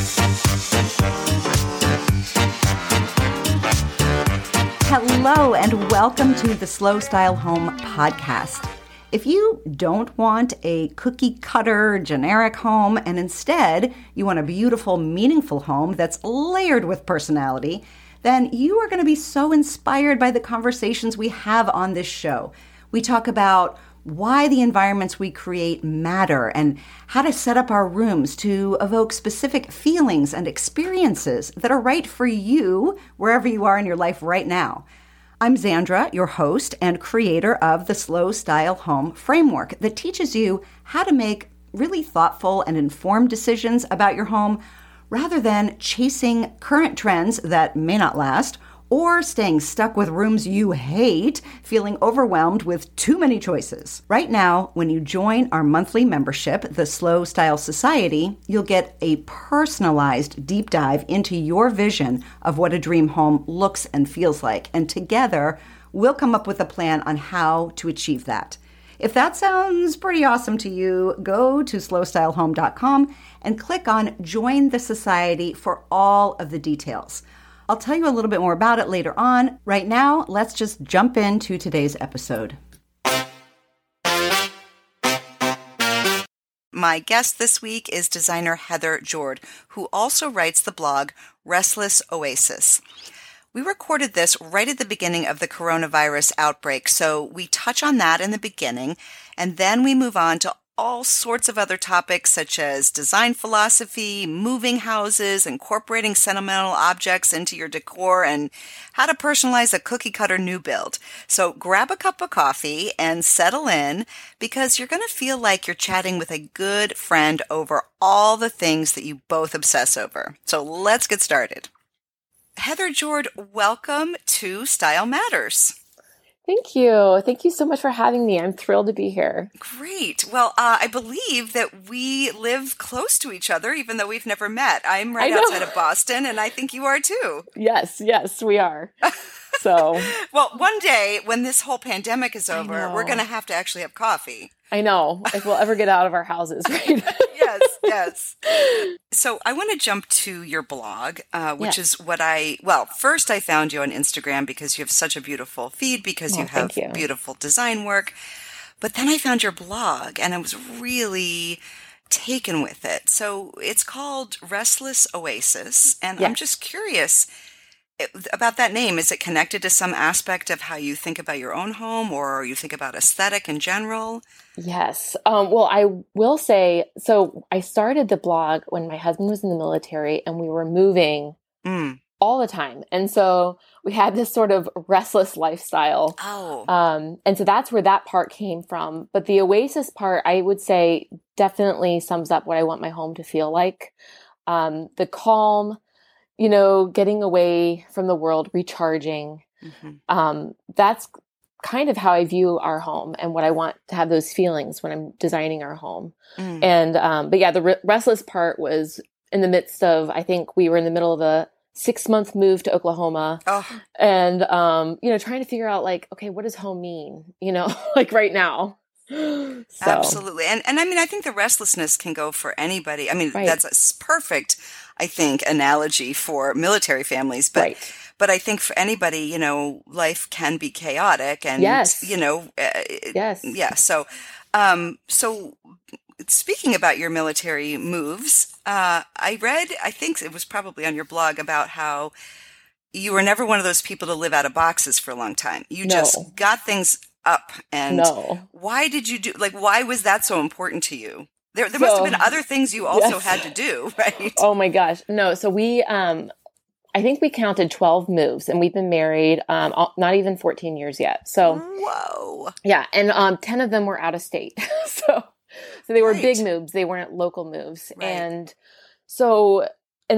Hello, and welcome to the Slow Style Home podcast. If you don't want a cookie cutter generic home, and instead you want a beautiful, meaningful home that's layered with personality, then you are going to be so inspired by the conversations we have on this show. We talk about why the environments we create matter and how to set up our rooms to evoke specific feelings and experiences that are right for you wherever you are in your life right now. I'm Zandra, your host and creator of the Slow Style Home framework that teaches you how to make really thoughtful and informed decisions about your home rather than chasing current trends that may not last or staying stuck with rooms you hate, feeling overwhelmed with too many choices. Right now, when you join our monthly membership, the Slow Style Society, you'll get a personalized deep dive into your vision of what a dream home looks and feels like. And together, we'll come up with a plan on how to achieve that. If that sounds pretty awesome to you, go to slowstylehome.com and click on Join the Society for all of the details. I'll tell you a little bit more about it later on. Right now, let's just jump into today's episode. My guest this week is designer Heather Jord, who also writes the blog Restless Oasis. We recorded this right at the beginning of the coronavirus outbreak, so we touch on that in the beginning, and then we move on to all sorts of other topics such as design philosophy, moving houses, incorporating sentimental objects into your decor, and how to personalize a cookie-cutter new build. So grab a cup of coffee and settle in because you're going to feel like you're chatting with a good friend over all the things that you both obsess over. So let's get started. Heather Jord, welcome to Style Matters. Thank you. Thank you so much for having me. I'm thrilled to be here. Great. Well, I believe that we live close to each other, even though we've never met. I'm right outside of Boston, and I think you are too. Yes, we are. So, well, one day when this whole pandemic is over, we're going to have actually have coffee. I know, if we'll ever get out of our houses, right? Yes. So I want to jump to your blog, which is what first I found you on Instagram because you have such a beautiful feed, because you have beautiful design work. But then I found your blog and I was really taken with it. So it's called Restless Oasis. And I'm just curious about that name. Is it connected to some aspect of how you think about your own home or you think about aesthetic in general? Yes. Well, I will say, so I started the blog when my husband was in the military and we were moving all the time. And so we had this sort of restless lifestyle. And so that's where that part came from. But the Oasis part, I would say, definitely sums up what I want my home to feel like. The calm, getting away from the world, recharging. That's kind of how I view our home and what I want to have those feelings when I'm designing our home. And, but yeah, the restless part was in the midst of, I think we were in the middle of a 6-month move to Oklahoma and, trying to figure out like, okay, what does home mean? Like right now. So. Absolutely. And I mean, I think the restlessness can go for anybody. I mean, that's a perfect, I think, analogy for military families, but I think for anybody, life can be chaotic and, So speaking about your military moves, I read, I think it was probably on your blog, about how you were never one of those people to live out of boxes for a long time. You just got things up. And why did you why was that so important to you? There must have been other things you also had to do, right? Oh my gosh. No. So we, I think we counted 12 moves and we've been married, not even 14 years yet. So, whoa. Yeah. And, 10 of them were out of state. So they were big moves. They weren't local moves. Right. And so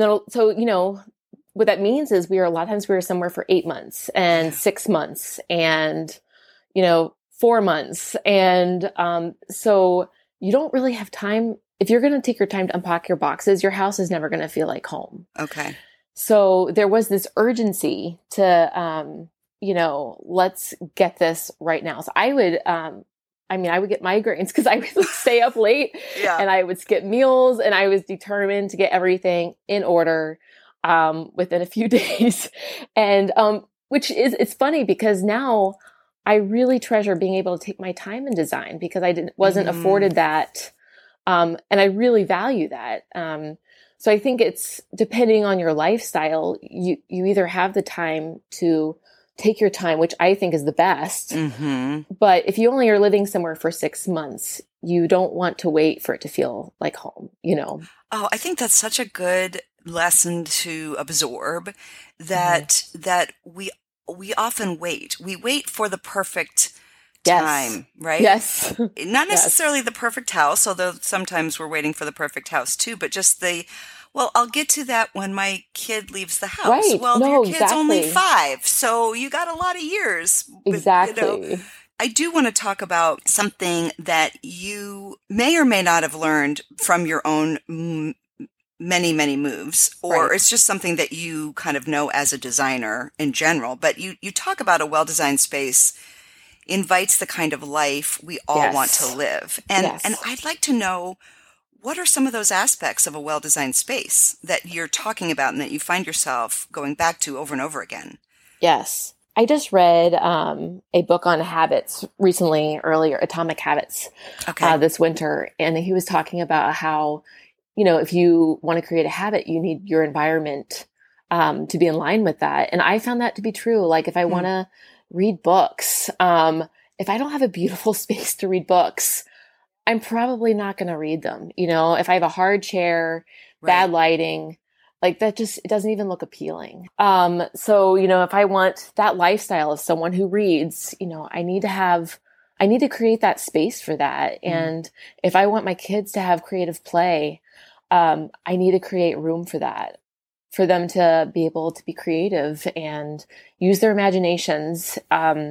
what that means is a lot of times we were somewhere for 8 months and 6 months and, 4 months. And, so you don't really have time. If you're going to take your time to unpack your boxes, your house is never going to feel like home. Okay. So there was this urgency to, let's get this right now. So I would, I mean, I would get migraines because I would stay up late and I would skip meals, and I was determined to get everything in order within a few days. And it's funny because now I really treasure being able to take my time in design because I wasn't afforded that. And I really value that. So I think it's depending on your lifestyle, you either have the time to take your time, which I think is the best. But if you only are living somewhere for 6 months, you don't want to wait for it to feel like home, you know? Oh, I think that's such a good lesson to absorb that we often wait. We wait for the perfect time, right? Yes. Not necessarily the perfect house, although sometimes we're waiting for the perfect house too, but just I'll get to that when my kid leaves the house. Right. Well, your kid's only 5, so you got a lot of years. Exactly. But, you know, I do want to talk about something that you may or may not have learned from your own many, many moves, or it's just something that you kind of know as a designer in general. But you talk about a well-designed space invites the kind of life we all want to live. And I'd like to know, what are some of those aspects of a well-designed space that you're talking about and that you find yourself going back to over and over again? Yes. I just read a book on habits earlier, Atomic Habits, this winter. And he was talking about how, you know, if you want to create a habit, you need your environment to be in line with that. And I found that to be true. Like if I want to read books, if I don't have a beautiful space to read books, I'm probably not going to read them. You know, if I have a hard chair, bad lighting, like that it doesn't even look appealing. So, you know, if I want that lifestyle of someone who reads, you know, I need to create that space for that. And if I want my kids to have creative play, I need to create room for that, for them to be able to be creative and use their imaginations.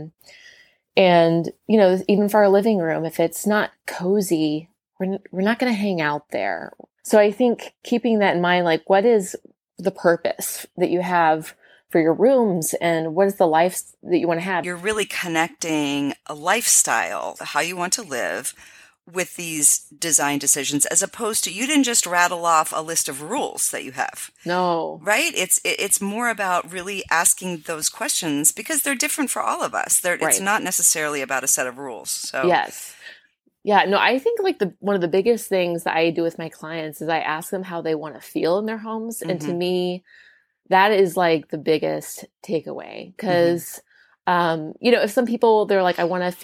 And, you know, even for our living room, if it's not cozy, we're not going to hang out there. So I think keeping that in mind, like what is the purpose that you have for your rooms and what is the life that you want to have? You're really connecting a lifestyle, how you want to live, with these design decisions, as opposed to, you didn't just rattle off a list of rules that you have. No. Right? It's more about really asking those questions because they're different for all of us. It's not necessarily about a set of rules. So yes. Yeah, no, I think like one of the biggest things that I do with my clients is I ask them how they want to feel in their homes. And to me, that is like the biggest takeaway. Because, you know, if some people, they're like, I want it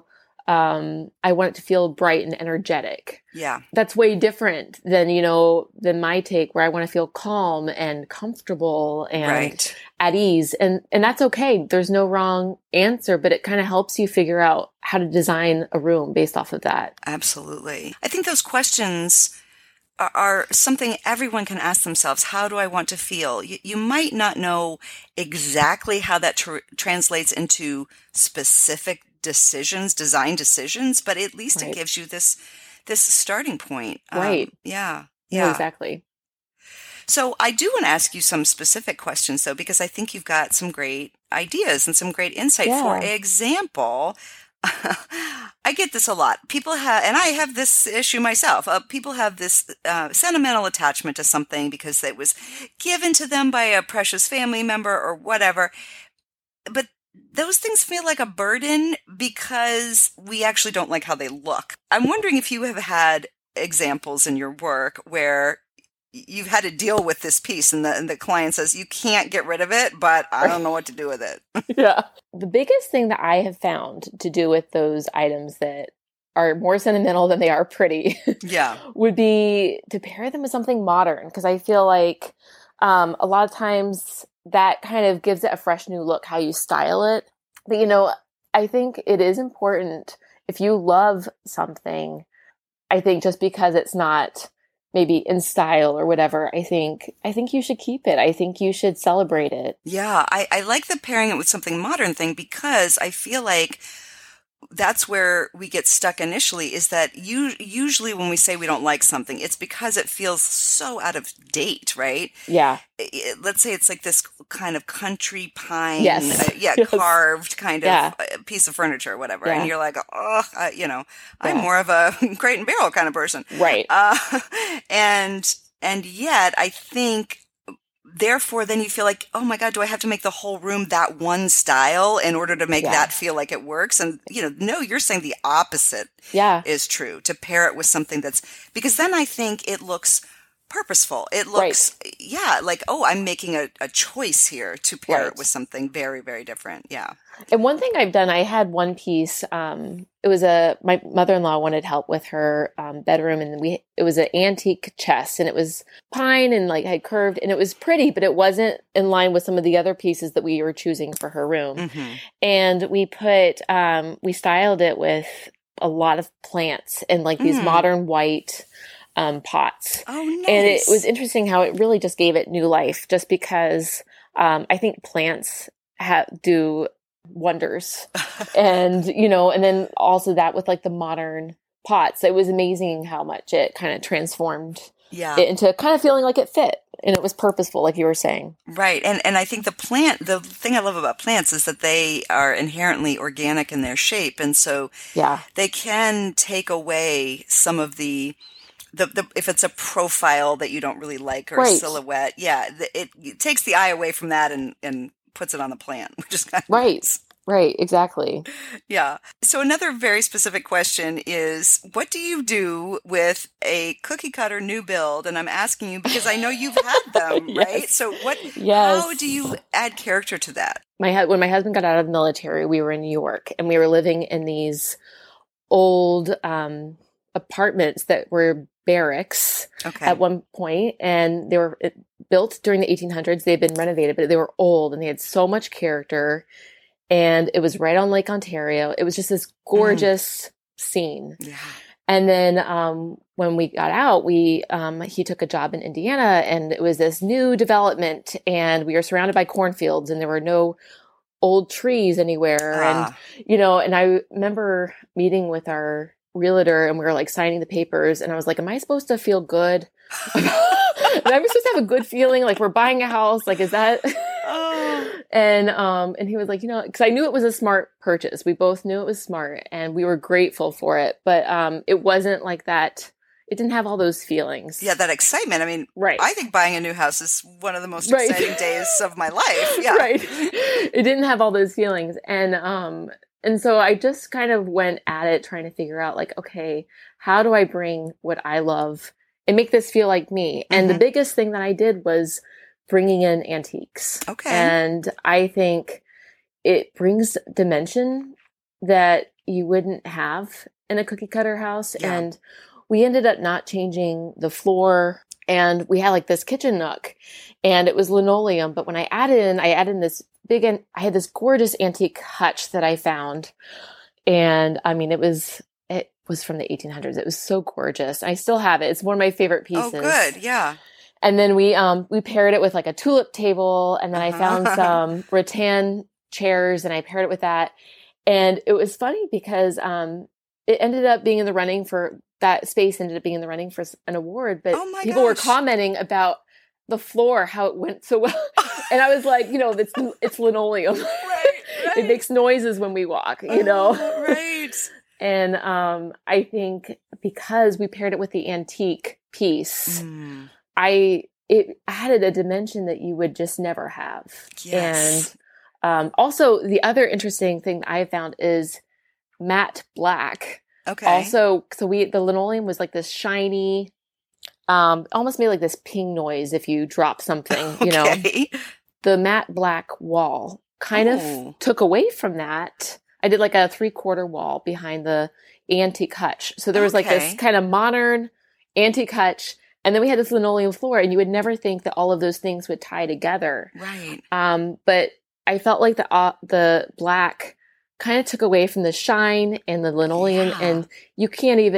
to feel bright and energetic. Yeah. That's way different than, you know, than my take, where I want to feel calm and comfortable and at ease. And that's okay. There's no wrong answer, but it kind of helps you figure out how to design a room based off of that. Absolutely. I think those questions are something everyone can ask themselves. How do I want to feel? You might not know exactly how that translates into specific design decisions, but at least it gives you this starting point. Right. Yeah. Exactly. So I do want to ask you some specific questions though, because I think you've got some great ideas and some great insight. For example, I get this a lot. People have, and I have this issue myself. People have this sentimental attachment to something because it was given to them by a precious family member or whatever. But those things feel like a burden because we actually don't like how they look. I'm wondering if you have had examples in your work where you've had to deal with this piece and the client says, you can't get rid of it, but I don't know what to do with it. Yeah. The biggest thing that I have found to do with those items that are more sentimental than they are pretty would be to pair them with something modern. Because I feel like a lot of times that kind of gives it a fresh new look, how you style it. But, you know, I think it is important if you love something, I think just because it's not maybe in style or whatever, I think you should keep it. I think you should celebrate it. Yeah. I like the pairing it with something modern thing because I feel like that's where we get stuck initially, is that usually when we say we don't like something, it's because it feels so out of date, right? Yeah. Let's say it's like this kind of country pine, yes. carved kind of piece of furniture or whatever. And you're like, I'm more of a crate and barrel kind of person. Right. And yet I think, therefore, then you feel like, oh my God, do I have to make the whole room that one style in order to make that feel like it works? And, no, you're saying the opposite is true, to pair it with something because then I think it looks purposeful. It looks, like, oh, I'm making a choice here to pair it with something very, very different. Yeah. And one thing I've done, I had one piece, it was my mother-in-law wanted help with her bedroom, and it was an antique chest, and it was pine and like had curved, and it was pretty, but it wasn't in line with some of the other pieces that we were choosing for her room. Mm-hmm. And we styled it with a lot of plants and like these modern white pots. Oh, nice. And it was interesting how it really just gave it new life, just because I think plants do wonders. And, and then also that with like the modern pots, it was amazing how much it kind of transformed it into kind of feeling like it fit. And it was purposeful, like you were saying. Right. And I think the thing I love about plants is that they are inherently organic in their shape. And so they can take away some of the if it's a profile that you don't really like or a silhouette, it takes the eye away from that and puts it on the plant, which is kind of nice. Right, exactly. Yeah. So another very specific question is, what do you do with a cookie cutter new build? And I'm asking you because I know you've had them, right? So how do you add character to that? When my husband got out of the military, we were in New York, and we were living in these old apartments that were barracks at one point, and they were built during the 1800s. They had been renovated, but they were old, and they had so much character. And it was right on Lake Ontario. It was just this gorgeous scene. Yeah. And then when we got out, he took a job in Indiana, and it was this new development, and we were surrounded by cornfields, and there were no old trees anywhere. And, and I remember meeting with our realtor, and we were like signing the papers, and I was like, am I supposed to feel good? Am I supposed to have a good feeling? Like, we're buying a house. Like, is that... And he was like, because I knew it was a smart purchase. We both knew it was smart, and we were grateful for it. But it wasn't like that. It didn't have all those feelings. Yeah, that excitement. I mean, I think buying a new house is one of the most exciting days of my life. Yeah. Right. It didn't have all those feelings. And so I just kind of went at it trying to figure out, like, okay, how do I bring what I love and make this feel like me? Mm-hmm. And the biggest thing that I did was bringing in antiques. Okay. And I think it brings dimension that you wouldn't have in a cookie cutter house. Yeah. And we ended up not changing the floor, and we had like this kitchen nook, and it was linoleum. But when I added in this I had this gorgeous antique hutch that I found. And I mean, it was from the 1800s. It was so gorgeous. I still have it. It's one of my favorite pieces. Oh, good. Yeah. And then we paired it with like a tulip table, and then I found some rattan chairs, and I paired it with that. And it was funny because it ended up being in the running for that space ended up being in the running for an award, but people were commenting about the floor, how it went so well. And I was like, it's linoleum. Right. It makes noises when we walk, Right. And I think because we paired it with the antique piece, it added a dimension that you would just never have. Yes. And also the other interesting thing that I found is matte black. Okay. Also, so the linoleum was like this shiny, almost made like this ping noise if you drop something, The matte black wall kind of took away from that. I did like a 3/4 wall behind the antique hutch. So there was like this kind of modern antique hutch. And then we had this linoleum floor, and you would never think that all of those things would tie together. Right. But I felt like the black kind of took away from the shine and the linoleum, and you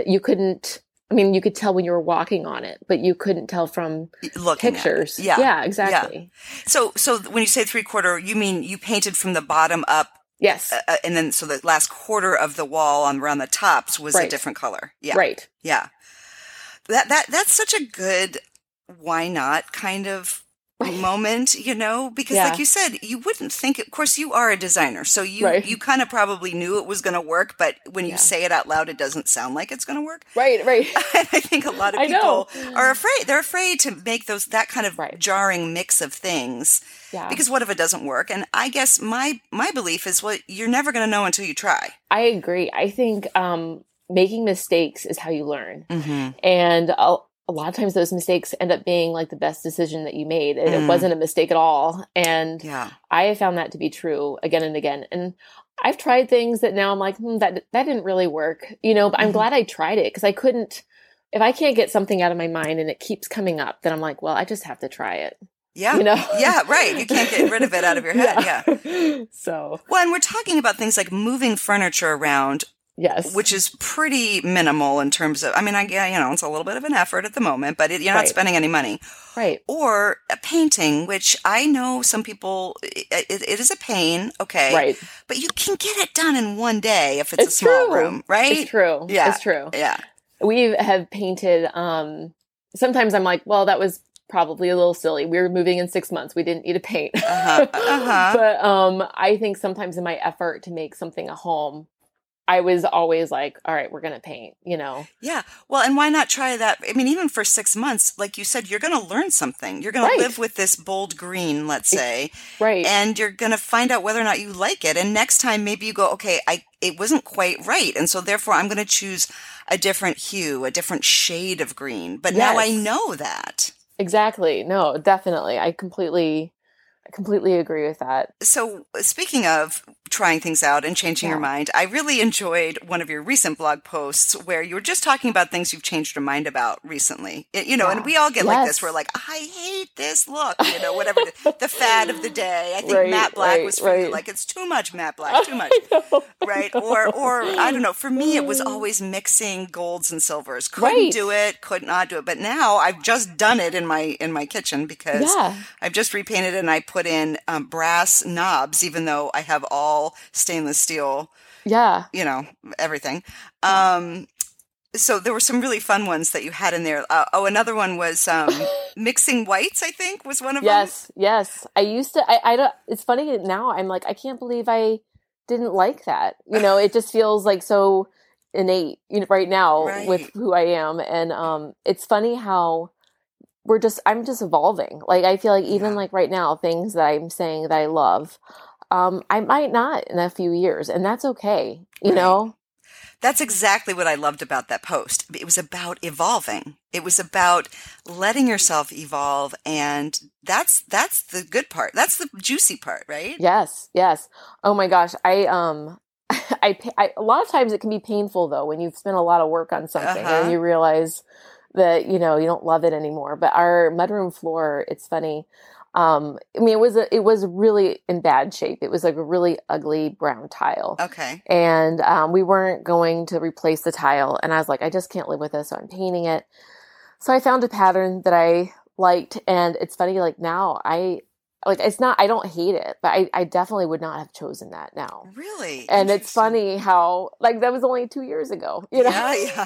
could tell when you were walking on it, but you couldn't tell from looking pictures. Yeah, exactly. Yeah. So when you say 3/4, you mean you painted from the bottom up Yes. And then so the last quarter of the wall around the tops was a different color. Yeah. Right. Yeah. That's such a good why not kind of moment, because like you said, you wouldn't think, of course you are a designer, so you kind of probably knew it was going to work, but when you say it out loud, it doesn't sound like it's going to work. Right. I think a lot of people are afraid. They're afraid to make that kind of jarring mix of things. Yeah. Because what if it doesn't work? And I guess my belief is, well, you're never going to know until you try. I agree. I think making mistakes is how you learn. Mm-hmm. And a lot of times those mistakes end up being like the best decision that you made. And it wasn't a mistake at all. And I have found that to be true again and again. And I've tried things that now I'm like, that didn't really work, but I'm glad I tried it, because if I can't get something out of my mind and it keeps coming up, then I'm like, well, I just have to try it. Yeah. Yeah, right. You can't get rid of it out of your head. Yeah. So. Well, and we're talking about things like moving furniture around. Yes. Which is pretty minimal in terms of, it's a little bit of an effort at the moment, but you're not spending any money. Right. Or a painting, which I know some people, it is a pain. Okay. Right. But you can get it done in one day if it's a small room, right? It's true. Yeah. It's true. Yeah. We have painted, sometimes I'm like, well, that was probably a little silly. We were moving in 6 months. We didn't need to paint. But I think sometimes in my effort to make something a home, I was always like, all right, we're going to paint, Yeah. Well, and why not try that? I mean, even for 6 months, like you said, you're going to learn something. You're going to live with this bold green, let's say. Right. And you're going to find out whether or not you like it. And next time, maybe you go, okay, it wasn't quite right. And so therefore I'm going to choose a different hue, a different shade of green. But now I know that. Exactly. No, definitely. I completely agree with that. So speaking of trying things out and changing your mind, I really enjoyed one of your recent blog posts where you were just talking about things you've changed your mind about recently. And we all get like this. We're like, I hate this look, whatever the fad of the day. I think matte black was for you. Like, it's too much matte black, too much. Right. Or I don't know. For me, it was always mixing golds and silvers. Couldn't do it, could not do it. But now I've just done it in my kitchen because I've just repainted it and I put in brass knobs, even though I have all stainless steel. Yeah. Everything. So there were some really fun ones that you had in there. Another one was mixing whites, I think, was one of them. Yes. I used to, I don't, it's funny now, I'm like, I can't believe I didn't like that. It just feels like so innate right now with who I am. And it's funny how I'm just evolving. Like, I feel like even like right now, things that I'm saying that I love, I might not in a few years, and that's okay. You know? That's exactly what I loved about that post. It was about evolving. It was about letting yourself evolve. And that's the good part. That's the juicy part, right? Yes. Oh my gosh. I a lot of times it can be painful though, when you've spent a lot of work on something and you realize that, you don't love it anymore. But our mudroom floor, it's funny. It was really in bad shape. It was like a really ugly brown tile. Okay. And we weren't going to replace the tile. And I was like, I just can't live with this. So I'm painting it. So I found a pattern that I liked. And it's funny, like now I don't hate it, but I definitely would not have chosen that now. Really? And it's funny how, like, that was only 2 years ago, Yeah.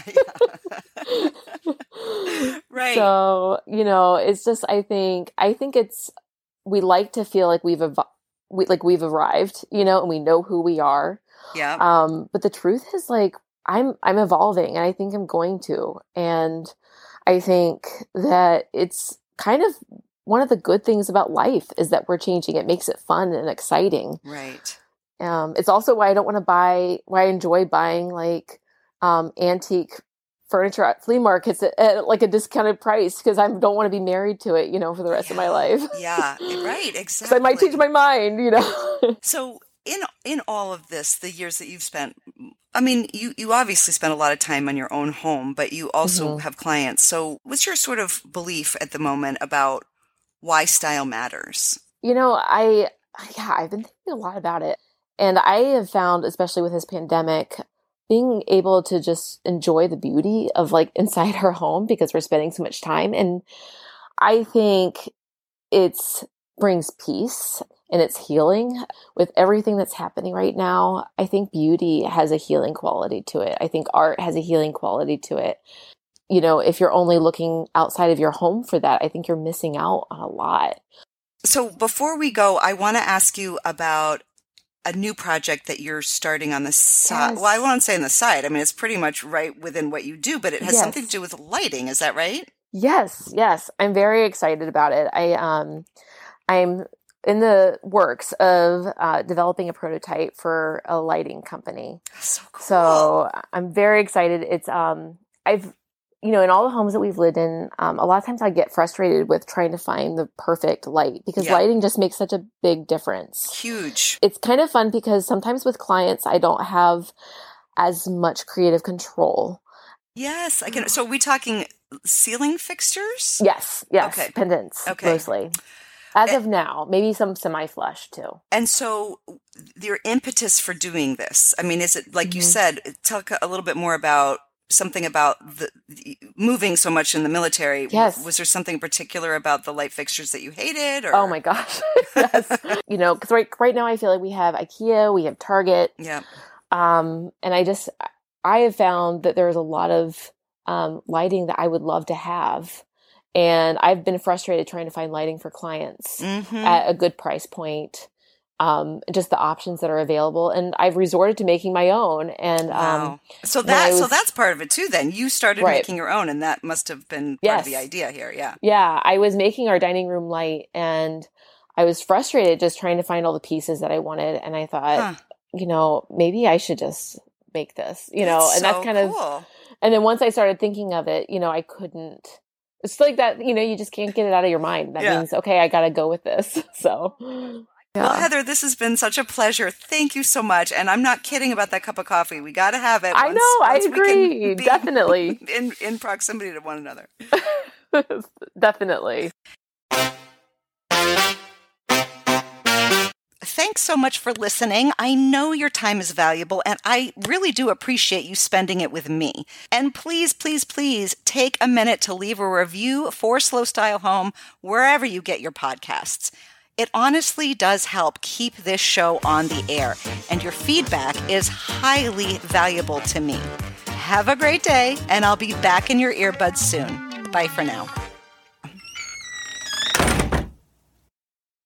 Right. So, it's just, I think we like to feel like we've arrived, and we know who we are. Yeah. But the truth is, like, I'm evolving, and I think I'm going to, and I think that it's kind of one of the good things about life is that we're changing. It makes it fun and exciting. Right. It's also why I enjoy buying like antique furniture at flea markets at like a discounted price, because I don't want to be married to it, for the rest of my life. Yeah, right, exactly. So I might change my mind, So in all of this, the years that you've spent, I mean, you obviously spend a lot of time on your own home, but you also have clients. So what's your sort of belief at the moment about why style matters? I've been thinking a lot about it. And I have found, especially with this pandemic, being able to just enjoy the beauty of like inside our home, because we're spending so much time. And I think it brings peace and it's healing. With everything that's happening right now, I think beauty has a healing quality to it. I think art has a healing quality to it. You know, if you're only looking outside of your home for that, I think you're missing out on a lot. So before we go, I want to ask you about a new project that you're starting on the side. Yes. Well, I won't say on the side. I mean, it's pretty much right within what you do, but it has Yes. something to do with lighting. Is that right? Yes. I'm very excited about it. I'm in the works of developing a prototype for a lighting company. So cool. So I'm very excited. It's in all the homes that we've lived in, a lot of times I get frustrated with trying to find the perfect light because lighting just makes such a big difference. Huge. It's kind of fun because sometimes with clients, I don't have as much creative control. Yes, I can. So are we talking ceiling fixtures? Yes. Okay. Pendants, mostly. As of now, maybe some semi-flush too. And so your impetus for doing this, I mean, is it, like you said, talk a little bit more about something about the moving so much in the military. Yes. Was there something particular about the light fixtures that you hated? Or? Oh my gosh. Yes. Because right now I feel like we have IKEA, we have Target. Yeah. And I have found that there's a lot of lighting that I would love to have. And I've been frustrated trying to find lighting for clients at a good price point. Just the options that are available, and I've resorted to making my own. And wow. So that's part of it too. Then you started making your own, and that must have been part of the idea here. Yeah, yeah. I was making our dining room light, and I was frustrated just trying to find all the pieces that I wanted. And I thought, maybe I should just make this. That's kind of. And then once I started thinking of it, I couldn't. It's like that. You just can't get it out of your mind. That means okay, I got to go with this. So. Yeah. Well, Heather, this has been such a pleasure. Thank you so much. And I'm not kidding about that cup of coffee. We got to have it. I know. I agree. Definitely. In proximity to one another. Definitely. Thanks so much for listening. I know your time is valuable, and I really do appreciate you spending it with me. And please, please, please take a minute to leave a review for Slow Style Home wherever you get your podcasts. It honestly does help keep this show on the air, and your feedback is highly valuable to me. Have a great day, and I'll be back in your earbuds soon. Bye for now.